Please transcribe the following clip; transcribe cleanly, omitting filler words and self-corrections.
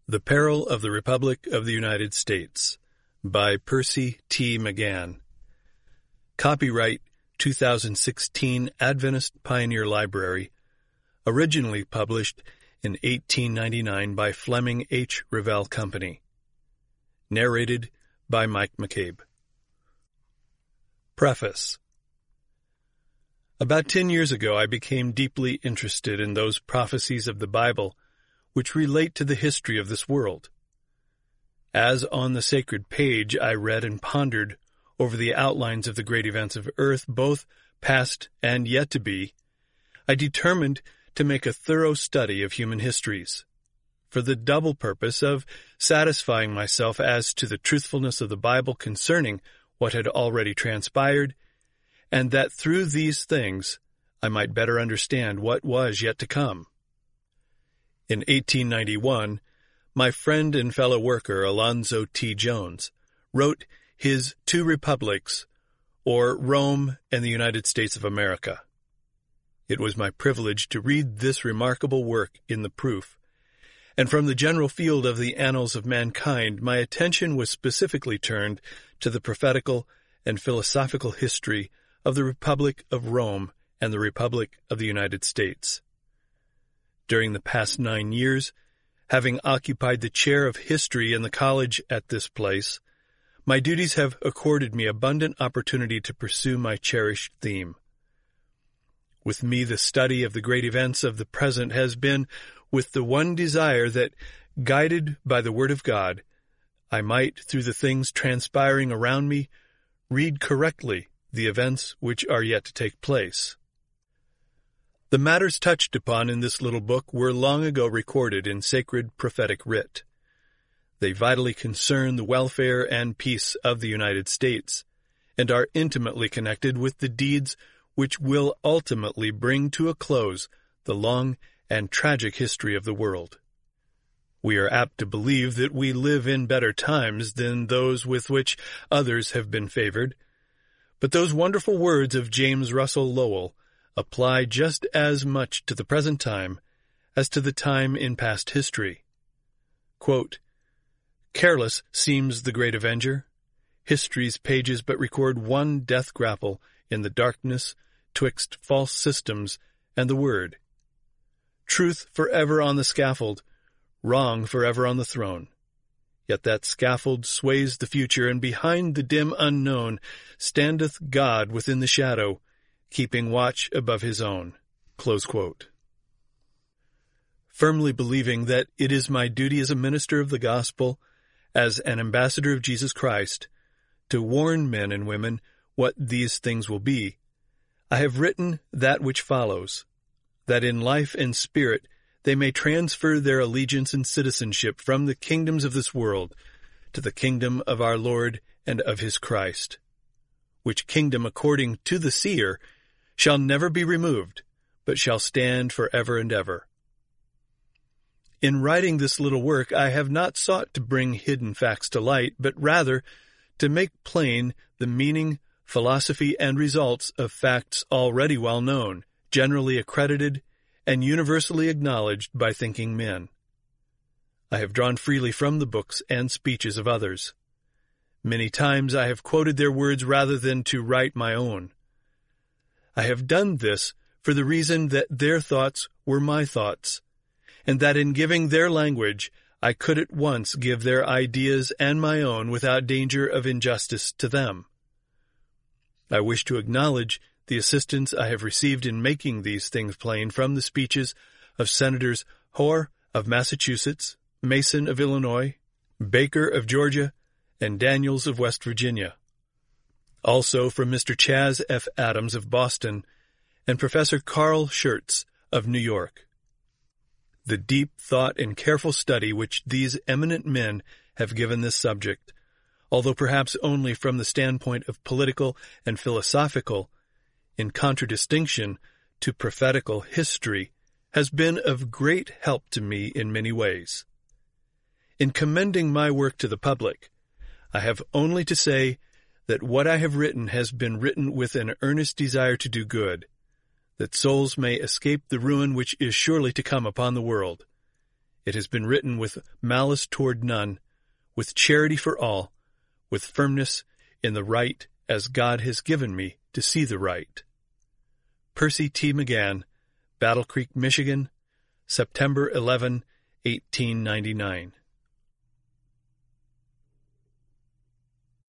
The Peril of the Republic of the United States by Percy T. McGann. Copyright 2016 Adventist Pioneer Library. Originally published in 1899 by Fleming H. Revell Company. Narrated by Mike McCabe. Preface. About 10 years ago, I became deeply interested in those prophecies of the Bible which relate to the history of this world. As on the sacred page, I read and pondered over the outlines of the great events of earth, both past and yet to be, I determined to make a thorough study of human histories, for the double purpose of satisfying myself as to the truthfulness of the Bible concerning what had already transpired, and that through these things I might better understand what was yet to come. In 1891, my friend and fellow worker Alonzo T. Jones wrote his Two Republics, or Rome and the United States of America. It was my privilege to read this remarkable work in the proof, and from the general field of the annals of mankind, my attention was specifically turned to the prophetical and philosophical history of the Republic of Rome and the Republic of the United States. During the past 9 years, having occupied the chair of history in the college at this place, my duties have accorded me abundant opportunity to pursue my cherished theme. With me, the study of the great events of the present has been with the one desire that, guided by the Word of God, I might, through the things transpiring around me, read correctly the events which are yet to take place. The matters touched upon in this little book were long ago recorded in sacred prophetic writ. They vitally concern the welfare and peace of the United States, and are intimately connected with the deeds which will ultimately bring to a close the long and tragic history of the world. We are apt to believe that we live in better times than those with which others have been favored, but those wonderful words of James Russell Lowell apply just as much to the present time as to the time in past history. Quote, "Careless seems the great avenger. History's pages but record one death grapple in the darkness twixt false systems and the Word. Truth forever on the scaffold, wrong forever on the throne. Yet that scaffold sways the future, and behind the dim unknown standeth God within the shadow, keeping watch above his own." Close quote. Firmly believing that it is my duty as a minister of the gospel, as an ambassador of Jesus Christ, to warn men and women what these things will be, I have written that which follows, that in life and spirit they may transfer their allegiance and citizenship from the kingdoms of this world to the kingdom of our Lord and of his Christ, which kingdom, according to the seer, shall never be removed, but shall stand for ever and ever. In writing this little work, I have not sought to bring hidden facts to light, but rather to make plain the meaning, philosophy, and results of facts already well known, generally accredited, and universally acknowledged by thinking men. I have drawn freely from the books and speeches of others. Many times I have quoted their words rather than to write my own. I have done this for the reason that their thoughts were my thoughts, and that in giving their language I could at once give their ideas and my own without danger of injustice to them. I wish to acknowledge the assistance I have received in making these things plain from the speeches of Senators Hoar of Massachusetts, Mason of Illinois, Baker of Georgia, and Daniels of West Virginia. Also from Mr. Chas. F. Adams of Boston and Professor Carl Schurz of New York. The deep thought and careful study which these eminent men have given this subject, although perhaps only from the standpoint of political and philosophical, in contradistinction to prophetical history, has been of great help to me in many ways. In commending my work to the public, I have only to say that what I have written has been written with an earnest desire to do good, that souls may escape the ruin which is surely to come upon the world. It has been written with malice toward none, with charity for all, with firmness in the right as God has given me to see the right. Percy T. McGann, Battle Creek, Michigan, September 11, 1899.